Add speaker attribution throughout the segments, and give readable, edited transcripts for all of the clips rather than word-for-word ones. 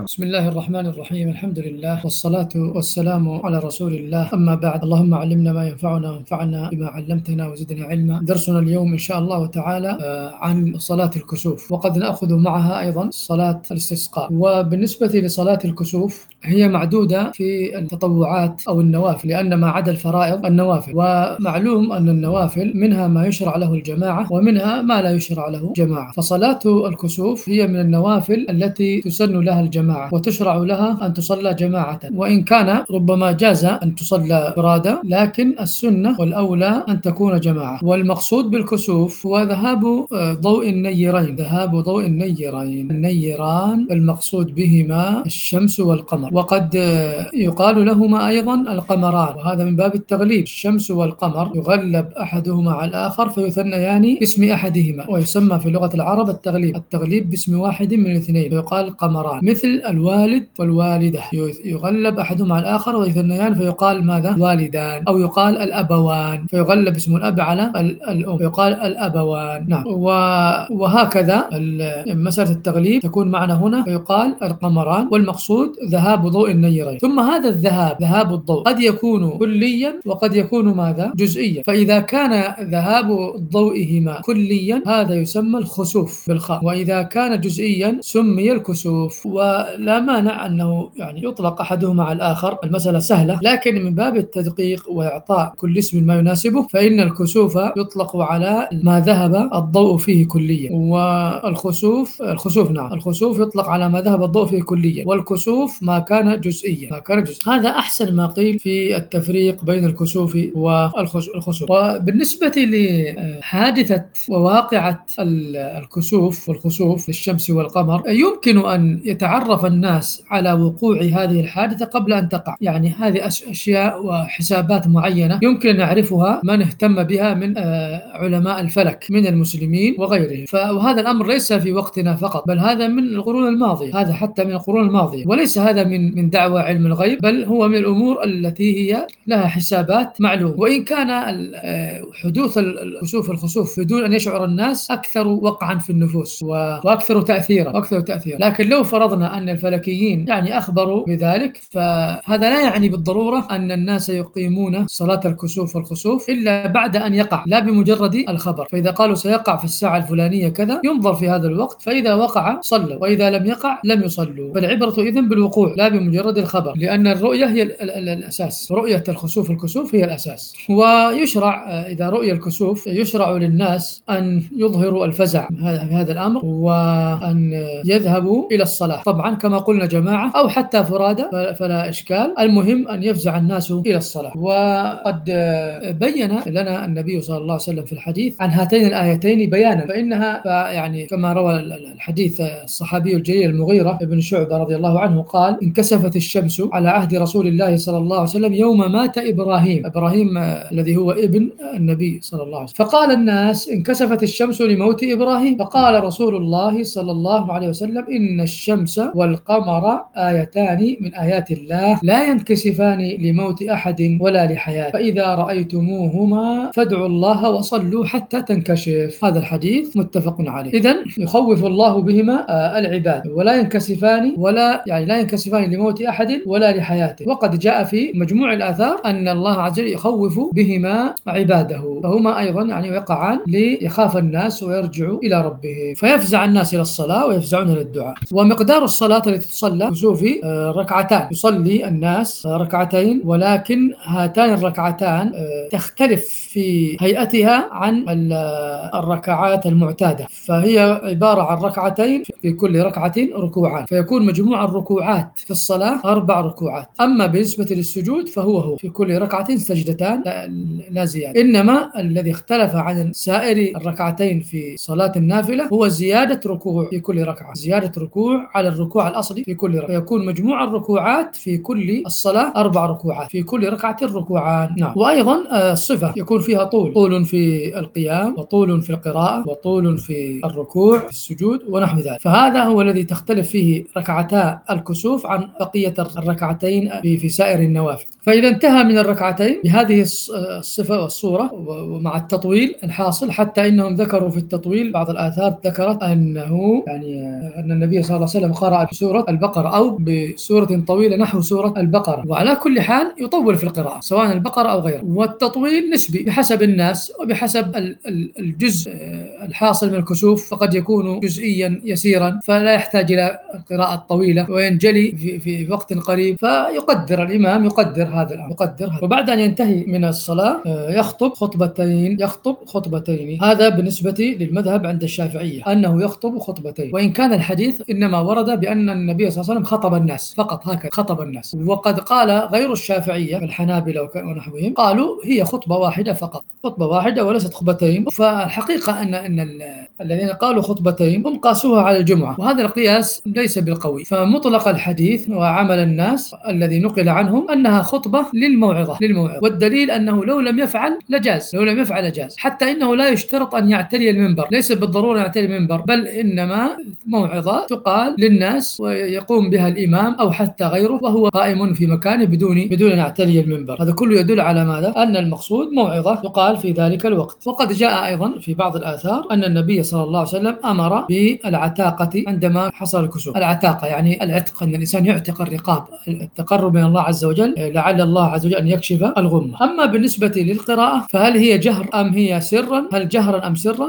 Speaker 1: بسم الله الرحمن الرحيم. الحمد لله والصلاة والسلام على رسول الله، أما بعد. اللهم علمنا ما ينفعنا وانفعنا بما علمتنا وزدنا علما. درسنا اليوم إن شاء الله تعالى عن صلاة الكسوف، وقد نأخذ معها أيضا صلاة الاستسقاء. وبالنسبة لصلاة الكسوف هي معدودة في التطوعات أو النوافل، لأن ما عدا الفرائض النوافل، ومعلوم أن النوافل منها ما يشرع له الجماعة ومنها ما لا يشرع له جماعة. فصلاة الكسوف هي من النوافل التي تسن لها الجماعة وتشرع لها أن تصلى جماعة، وإن كان ربما جاز أن تصلى فرادى، لكن السنة والأولى أن تكون جماعة. والمقصود بالكسوف هو ذهاب ضوء النيرين، ذهاب ضوء النيرين. النيران المقصود بهما الشمس والقمر، وقد يقال لهما أيضا القمران، وهذا من باب التغليب. الشمس والقمر يغلب أحدهما على الآخر فيثنيان باسم أحدهما، ويسمى في لغة العرب التغليب باسم واحد من الاثنين فيقال قمران، مثل الوالد والوالدة يغلب أحدهما على الآخر ويثنيان فيقال ماذا؟ والدان. أو يقال الأبوان فيغلب اسم الأب على الأم فيقال الأبوان. نعم. وهكذا مسألة التغليب تكون معنا هنا فيقال القمران، والمقصود ذهاب ضوء النيرين. ثم هذا ذهاب الضوء قد يكون كليا وقد يكون ماذا؟ جزئيا. فإذا كان ذهاب ضوئهما كليا هذا يسمى الخسوف بالخاء، وإذا كان جزئيا سمي الكسوف. ولا مانع أنه يعني يطلق أحدهما على الآخر، المسألة سهلة، لكن من باب التدقيق وإعطاء كل اسم ما يناسبه فإن الكسوف يطلق على ما ذهب الضوء فيه كليا، والخسوف الخسوف يطلق على ما ذهب الضوء فيه كليا، والكسوف ما كان جزئيا. هذا أحسن ما قيل في التفريق بين الكسوف والخسوف. وبالنسبة لحادثة وواقعة الكسوف والخسوف للشمس والقمر، يمكن أن يتعرف الناس على وقوع هذه الحادثة قبل أن تقع. يعني هذه أشياء وحسابات معينة يمكن أن يعرفها من اهتم بها من علماء الفلك من المسلمين وغيرهم. وهذا الأمر ليس في وقتنا فقط، بل هذا من القرون الماضية، هذا حتى من القرون الماضية، وليس هذا من دعوى علم الغيب، بل هو من الأمور التي هي لها حسابات معلومة. وإن كان حدوث الخسوف بدون أن يشعر الناس أكثر وقعا في النفوس وأكثر تأثيرا، لكن لو فرضنا أن الفلكيين يعني أخبروا بذلك، فهذا لا يعني بالضرورة أن الناس يقيمون صلاة الكسوف والخسوف إلا بعد أن يقع، لا بمجرد الخبر. فإذا قالوا سيقع في الساعة الفلانية كذا ينظر في هذا الوقت، فإذا وقع صلوا، وإذا لم يقع لم يصلوا. فالعبرة إذن بالوقوع لا بمجرد الخبر، لأن الرؤية هي الأساس، رؤية الكسوف هي الأساس. ويشرع إذا رؤي الكسوف يشرع للناس أن يظهروا الفزع هذا الأمر، وأن يذهبوا إلى الصلاة، طبعا كما قلنا جماعة أو حتى فرادى فلا إشكال، المهم أن يفزع الناس إلى الصلاة. وقد بين لنا النبي صلى الله عليه وسلم في الحديث عن هاتين الآيتين بيانا، فإنها يعني كما روى الحديث الصحابي الجليل المغيرة بن شعبة رضي الله عنه قال: انكسفت الشمس على عهد رسول الله صلى الله عليه وسلم يوم مات إبراهيم الذي هو ابن النبي صلى الله عليه وسلم، فقال الناس: انكسفت الشمس لموت إبراهيم. فقال رسول الله صلى الله عليه وسلم: إن الشمس والقمر آيتان من آيات الله لا ينكسفان لموت أحد ولا لحياة، فإذا رأيتموهما فادعوا الله وصلوا حتى تنكشف. هذا الحديث متفق عليه. إذن يخوف الله بهما العباد، ولا ينكسفان لا ينكسفان لموت أحد ولا لحياته. وقد جاء في مجموع الآثار أن الله عز وجل يخوف بهما عباده، فهما أيضا يعني يقعان ليخاف الناس ويرجعوا إلى ربهم، فيفزع الناس إلى الصلاة ويفزعون للدعاء. ومقدار الصلاة التي تصلى كسوفي ركعتان، يصلي الناس ركعتين، ولكن هاتان الركعتان تختلف في هيئتها عن الركعات المعتادة، فهي عبارة عن ركعتين في كل ركعة ركوعان، فيكون مجموع الركوعات في الصلاة 4 ركوعات. أما بالنسبة للسجود فهو في كل ركعة سجدتان لا زيادة. إنما الذي اختلف عن سائر الركعتين في صلاة النافلة هو زيادة ركوع في كل ركعة، زيادة ركوع على الركوع الأصلي في كل ركعة، فيكون مجموع الركوعات في كل الصلاة 4 ركوعات، في كل ركعة ركوعان. نعم. وأيضا الصفة يكون فيها طول في القيام، وطول في القراءة، وطول في الركوع في السجود ونحو ذلك. فهذا هو الذي تختلف فيه ركعتا الكسوف عن بقية الركعتين في سائر النوافل. فإذا انتهى من الركعتين بهذه الصفة والصورة ومع التطويل الحاصل، حتى إنهم ذكروا في التطويل بعض الآثار ذكرت أن النبي صلى الله عليه وسلم قرأ نحو سورة البقرة أو بسورة طويلة نحو سورة البقرة. وعلى كل حال يطول في القراءة سواء البقرة أو غيره، والتطويل نسبي بحسب الناس وبحسب الجزء الحاصل من الكسوف، فقد يكون جزئيا يسيرا فلا يحتاج إلى القراءة الطويلة وينجلي في وقت قريب، فيقدر الإمام يقدر هذا الأمر وبعد أن ينتهي من الصلاة يخطب خطبتين. هذا بالنسبة للمذهب عند الشافعية أنه يخطب خطبتين، وإن كان الحديث إنما ورد بأن النبي صلى الله عليه وسلم خطب الناس فقط، هكذا خطب الناس. وقد قال غير الشافعية الحنابلة ونحوهم قالوا هي خطبة واحدة فقط، خطبة واحدة وليست خطبتين. فالحقيقة أن الذين قالوا خطبتين هم قاسوها على الجمعة، وهذا القياس ليس بالقوي. فمطلق الحديث وعمل الناس الذي نقل عنهم أنها خطبة للموعظة، والدليل أنه لو لم يفعل لجاز، حتى إنه لا يشترط أن يعتلي المنبر، ليس بالضرورة يعتلي المنبر، بل إنما موعظة تقال للناس ويقوم بها الإمام أو حتى غيره وهو قائم في مكانه بدون أن يعتلي المنبر. هذا كله يدل على ماذا؟ أن المقصود موعظة تقال في ذلك الوقت. وقد جاء أيضا في بعض الآثار أن النبي صلى الله عليه وسلم أمر بالعتاقة عندما حصل الكسوف. العتاقة يعني العتق، أن الإنسان يعتق الرقاب، التقرب من الله عز وجل، لعل الله عز وجل أن يكشف الغمة. أما بالنسبة للقراءة فهل هي جهر أم هي سرا؟ هل جهرا أم سرا؟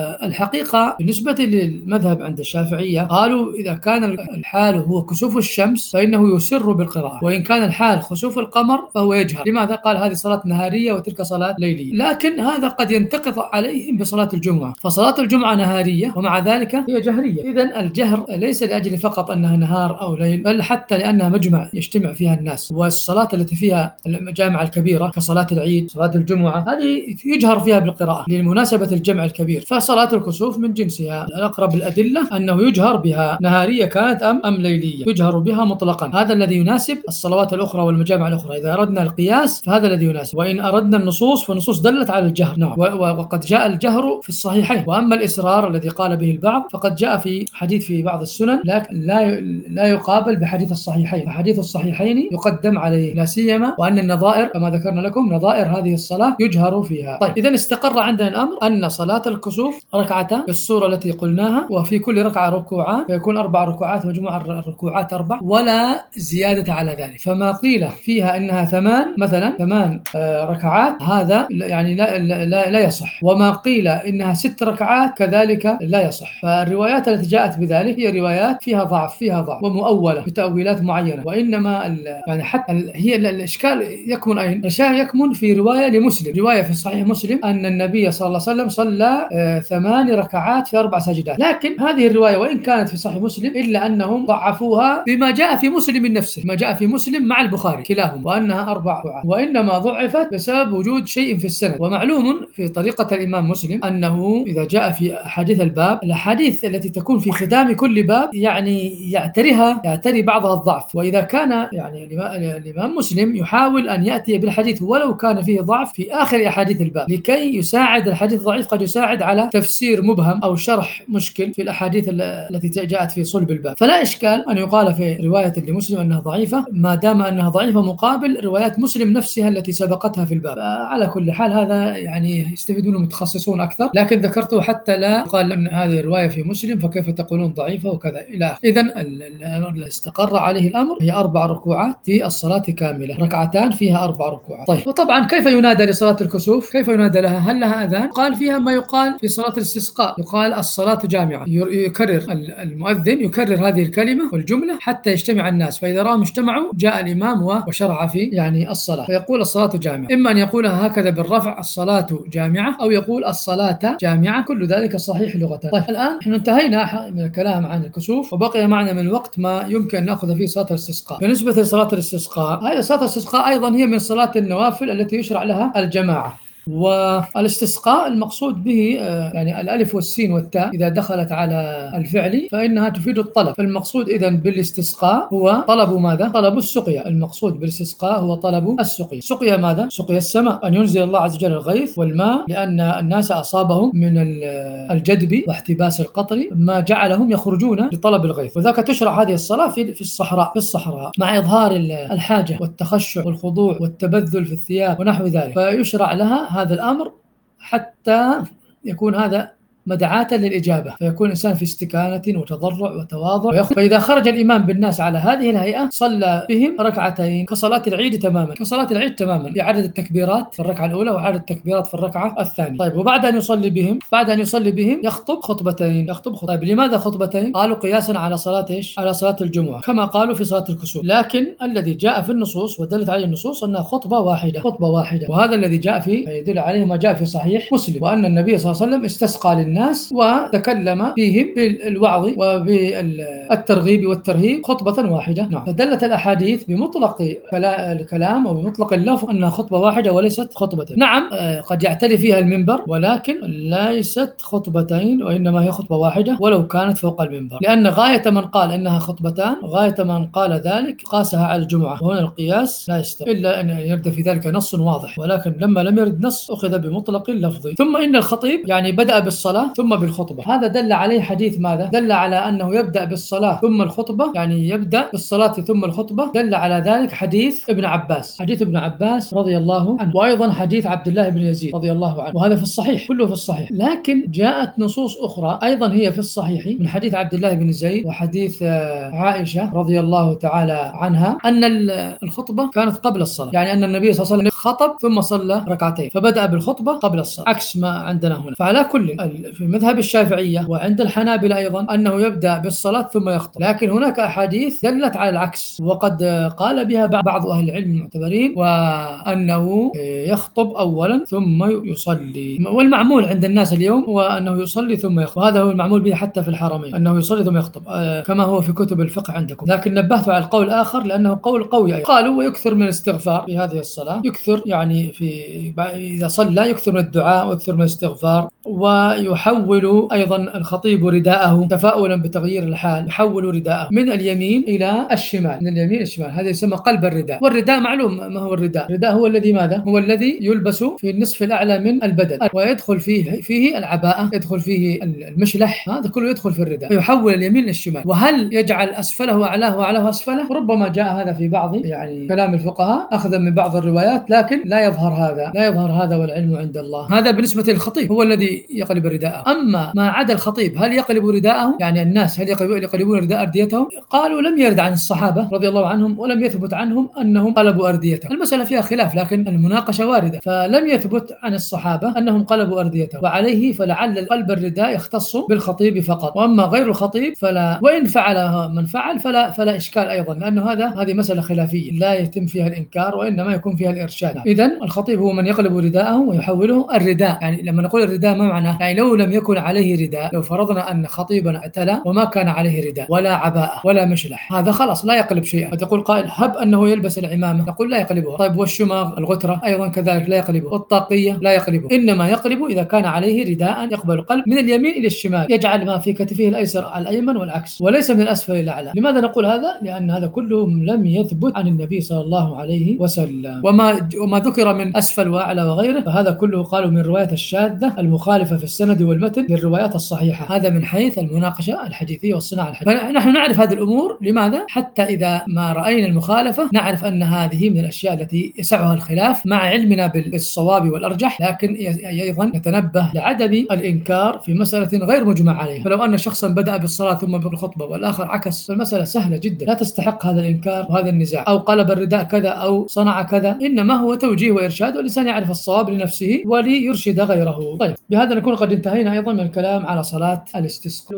Speaker 1: الحقيقة بالنسبة للمذهب عند الشافعية قالوا إذا كان الحال هو كسوف الشمس فإنه يسر بالقراءة، وإن كان الحال خسوف القمر فهو يجهر. لماذا؟ قال هذه صلاة نهارية وتلك صلاة ليلية. لكن هذا قد ينتقض عليهم بصلاة الجمعة، فصلاة الجمعة نهارية ومع ذلك هي جهرية. إذن الجهر ليس لأجل فقط أنها نهار أو ليل، بل حتى لأنها مجمع يجتمع فيها الناس، والصلاة التي فيها المجامع الكبيرة كصلاة العيد، صلاة الجمعة، هذه يجهر فيها بالقراءة لمناسبة الجمع الكبير. فصلاة الكسوف من جنسها. أقرب الأدلة أنه يجهر بها نهارية كانت أم ليلية، يجهر بها مطلقا. هذا الذي يناسب الصلوات الأخرى والمجامع الأخرى. إذا أردنا القياس فهذا الذي يناسب، وإن أردنا النصوص فالنصوص دلت على الجهر. نعم، وقد جاء الجهر في الصحيحين. وأما الإسرار الذي قال به البعض فقد جاء في حديث في بعض السنن، لكن لا يقابل بحديث الصحيحين، فحديث الصحيحين يقدم عليه، لا سيما وأن النظائر كما ذكرنا لكم نظائر هذه الصلاة يجهر فيها. طيب، إذا استقر عندنا الأمر أن صلاة الكسوف ركعتان بالصورة التي قلناها، وفي كل ركعة ركوعان، فيكون 4 ركوعات، مجموع الركوعات 4 ولا زيادة على ذلك. فما قيل فيها إنها 8 ركعات هذا يعني لا يصح، وما قيل إنها 6 ركعات كذلك لا يصح. فالروايات التي جاءت بذلك هي روايات فيها ضعف ومؤولة بتأويلات معينة. وإنما يعني حتى هي الإشكال يكمن أين؟ الإشكال يكمن في رواية لمسلم، رواية في صحيح مسلم أن النبي صلى الله عليه وسلم صلى 8 ركعات في 4 سجدات. لكن هذه الرواية وإن كانت في صحيح مسلم إلا أنهم ضعفوها بما جاء في مسلم نفسه، ما جاء في مسلم مع البخاري كلاهما، وأنها 4 ركعات، وإنما ضعفت بسبب وجود شيء في السند. ومعلوم في طريقة الإمام مسلم أنه إذا جاء في أحاديث الباب، الأحاديث التي تكون في ختام كل باب يعني يعتري بعضها الضعف. وإذا كان يعني الإمام مسلم يحاول أن يأتي بالحديث ولو كان فيه ضعف في آخر أحاديث الباب، لكي يساعد الحديث الضعيف، قد يساعد على تفسير مبهم أو شرح مشكل في الأحاديث التي جاءت في صلب الباب. فلا إشكال أن يقال في رواية لمسلم أنها ضعيفة ما دام أنها ضعيفة مقابل روايات مسلم نفسها التي سبقتها في الباب. على كل حال هذا يعني يستفيد منه متخصصون أكثر، لكن ذكرته حتى لا قال أن هذه الرواية في مسلم فكيف تقولون ضعيفة وكذا إلى آخره. إذن اللي استقر عليه الأمر هي 4 ركوعات في الصلاة كاملة، ركعتان فيها 4 ركوعات. طيب، وطبعا كيف ينادى لصلاة الكسوف؟ كيف ينادى لها؟ هل لها أذان؟ قال فيها ما يقال في صلاة الاستسقاء، يقال الصلاة جامعة، يكرر المؤذن يكرر هذه الكلمة والجملة حتى يجتمع الناس، فإذا رأهم اجتمعوا جاء الإمام وشرع في يعني الصلاة، فيقول الصلاة جامعة. إما أن يقولها هكذا بالرفع الصلاة جامعة، أو يقول الصلاة جامعة، كل ذلك صحيح لغة. طيب، الآن نحن انتهينا من الكلام عن الكسوف، وبقي معنا من الوقت ما يمكن أن نأخذ فيه صلاة الاستسقاء. بالنسبة لصلاة الاستسقاء، هذه صلاة الاستسقاء أيضا هي من صلاة النوافل التي يشرع لها الجماعة. والاستسقاء المقصود به يعني الألف والسين والتاء إذا دخلت على الفعل فإنها تفيد الطلب. فالمقصود إذن بالاستسقاء هو طلب ماذا؟ طلب السقيا. المقصود بالاستسقاء هو طلب السقيا. سقيا ماذا؟ سقيا السماء، أن ينزل الله عز وجل الغيث والماء، لأن الناس أصابهم من الجدب واحتباس القطر ما جعلهم يخرجون لطلب الغيث، وذاك تشرع هذه الصلاة في الصحراء مع إظهار الحاجة والتخشع والخضوع والتبذل في الثياب ونحو ذلك، فيشرع لها هذا الأمر حتى يكون هذا مدعاة للإجابة، فيكون الإنسان في استكانة وتضرع وتواضع. فإذا خرج الإمام بالناس على هذه الهيئة صلى بهم ركعتين كصلاة العيد تماما، كصلاة العيد تماما، بعدد التكبيرات في الركعة الأولى وعدد التكبيرات في الركعة الثانية. طيب، وبعد أن يصلي بهم، بعد أن يصلي بهم يخطب خطبتين، يخطب خطبة. طيب، لماذا خطبتين؟ قالوا قياسا على صلاة إيش؟ على صلاة الجمعة، كما قالوا في صلاة الكسوف. لكن الذي جاء في النصوص ودلت عليه النصوص أنها خطبة واحدة، خطبة واحدة، وهذا الذي جاء فيه يدل عليه ما جاء في صحيح مسلم، وأن النبي صلى الله عليه وسلم استسقى للناس وتكلم فيهم بالوعظ وبالترغيب والترهيب خطبة واحدة. نعم، فدلت الأحاديث بمطلق الكلام وبمطلق اللفظ أنها خطبة واحدة وليست خطبتين. نعم، قد يعتلي فيها المنبر، ولكن ليست خطبتين، وإنما هي خطبة واحدة ولو كانت فوق المنبر، لأن غاية من قال إنها خطبتان، غاية من قال ذلك قاسها على الجمعة، وهنا القياس لا يستوي إلا أن يرد في ذلك نص واضح، ولكن لما لم يرد نص أخذ بمطلق اللفظ. ثم إن الخطيب يعني بدأ بالصلاة ثم بالخطبة، هذا دل عليه حديث ماذا؟ دل على أنه يبدأ بالصلاة ثم الخطبة، يعني يبدأ بالصلاة ثم الخطبة. دل على ذلك حديث ابن عباس، حديث ابن عباس رضي الله عنه، وأيضا حديث عبد الله بن يزيد رضي الله عنه، وهذا في الصحيح، كله في الصحيح. لكن جاءت نصوص أخرى أيضا هي في الصحيح من حديث عبد الله بن زيد وحديث عائشة رضي الله تعالى عنها أن الخطبة كانت قبل الصلاة، يعني أن النبي صلى الله عليه وسلم خطب ثم صلى ركعتين، فبدأ بالخطبة قبل الصلاة، عكس ما عندنا هنا. فعلى كل في مذهب الشافعية وعند الحنابلة أيضا أنه يبدأ بالصلاة ثم يخطب، لكن هناك أحاديث دلت على العكس، وقد قال بها بعض أهل العلم المعتبرين، وأنه يخطب أولا ثم يصلي. والمعمول عند الناس اليوم هو أنه يصلي ثم يخطب، وهذا هو المعمول به حتى في الحرمين، أنه يصلي ثم يخطب كما هو في كتب الفقه عندكم. لكن نبهت على القول الآخر لأنه قول قوي أيضا. قالوا ويكثر من الاستغفار في هذه الصلاة، يكثر يعني إذا صلى يكثر من الدعاء ويكثر من الاستغفار، ويحول أيضا الخطيب رداءه تفاؤلا بتغيير الحال، يحول رداءه من اليمين إلى الشمال، من اليمين إلى الشمال، هذا يسمى قلب الرداء. والرداء معلوم ما هو الرداء. الرداء هو الذي ماذا؟ هو الذي يلبس في النصف الأعلى من البدن، ويدخل فيه العباءة، يدخل فيه المشلح، هذا كله يدخل في الرداء، فيحول اليمين للشمال. وهل يجعل أسفله أعلاه وأعلاه أسفله؟ ربما جاء هذا في بعض يعني كلام الفقهاء أخذا من بعض الروايات، لكن لا يظهر هذا والعلم عند الله. هذا بالنسبة للخطيب هو الذي يقلب رداءه. أما ما عدا الخطيب هل يقلب رداءه؟ يعني الناس هل يقلبون رداء أرديتهم؟ قالوا لم يرد عن الصحابة رضي الله عنهم ولم يثبت عنهم أنهم قلبوا أرديتهم. المسألة فيها خلاف، لكن المناقشة واردة، فلم يثبت عن الصحابة أنهم قلبوا أرديتهم، وعليه فلعل قلب الرداء يختص بالخطيب فقط، وأما غير الخطيب فلا، وإن فعل من فعل فلا إشكال أيضا، لأنه هذه مسألة خلافية لا يتم فيها الإنكار وإنما يكون فيها الإرشاد. إذن الخطيب هو من يقلب رداءه ويحوله الرداء. يعني لما نقول الرداء ما معناه؟ يعني لو لم يكن عليه رداء، لو فرضنا أن خطيبا اعتلى وما كان عليه رداء ولا عباءة ولا مشلح، هذا خلاص لا يقلب شيئا. فتقول قائل هب أنه يلبس العمامة، نقول لا يقلبها. طيب والشماغ الغترة أيضا كذلك لا يقلبه، والطاقية لا يقلبه، إنما يقلب إذا كان عليه رداء يقبل القلب من اليمين إلى الشمال، يجعل ما في كتفه الأيسر على الأيمن والعكس، وليس من الأسفل إلى الأعلى. لماذا نقول هذا؟ لأن هذا كله لم يثبت عن النبي صلى الله عليه وسلم. وما ذكر من أسفل وأعلى وغيره فهذا كله قالوا من رواية الشاذة المخالفة في السند والمتن للروايات الصحيحة. هذا من حيث المناقشة الحديثية والصناعة الحديثية. فنحن نعرف هذه الأمور، لماذا؟ حتى إذا ما رأينا المخالفة نعرف أن هذه من الأشياء التي يسعها الخلاف مع علمنا بالصواب والأرجح، لكن أيضا نتنبه لعدم الإنكار في مسألة غير مجمع عليها. فلو أن شخصا بدأ بالصلاة ثم بالخطبة والآخر عكس، فالمسألة سهلة جدا لا تستحق هذا الإنكار وهذا النزاع، أو قلب الرداء كذا أو صنع كذا، إنما هو توجيه وإرشاد، والإنسان يعرف الصواب لنفسه وليرشد غيره. طيب، بهذا نكون قد انتهينا أيضا من الكلام على صلاة الاستسقاء.